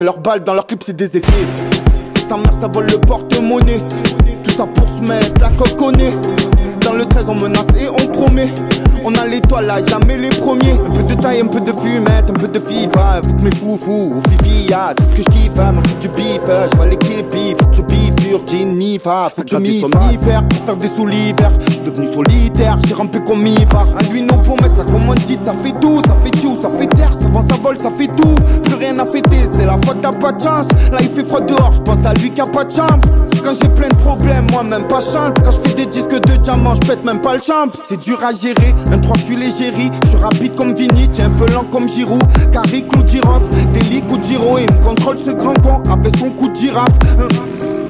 Leurs balles dans leur clip c'est des effets. Sa mère ça vole le porte-monnaie. Tout ça pour se mettre la coque au nez. Dans le 13 on menace et on promet. On a l'étoile là, jamais les premiers. Un peu de taille, un peu de fumette, un peu de FIFA. Avec mes foufous ou fifi, c'est ce que je kiffe. Mais faut que tu biffes, je vois l'équipe, faut que tu biffes. Jennifer, faut que tu m'y faire. Pour faire des sous l'hiver, je suis devenu solitaire. J'ai rampé comme Ivar. Un lui non pour mettre ça comme on dit. Ça fait tout, ça fait tout, ça fait terre. Ça vend, ça vole, ça fait tout. Plus rien à fêter, c'est la faute, t'as pas de chance. Là il fait froid dehors, je pense à lui qui a pas de chambre. Quand j'ai plein de problèmes, moi même pas chante. Quand je fais des disques de diamant, je pète même pas le champ. C'est dur à gérer, 23 je suis légérie. Je suis rapide comme Vini, tiens un peu lent comme Giroud. Carré, Clou, Giroffe, Deli, coup de Giro. Il me contrôle ce grand con, a fait son coup de girafe.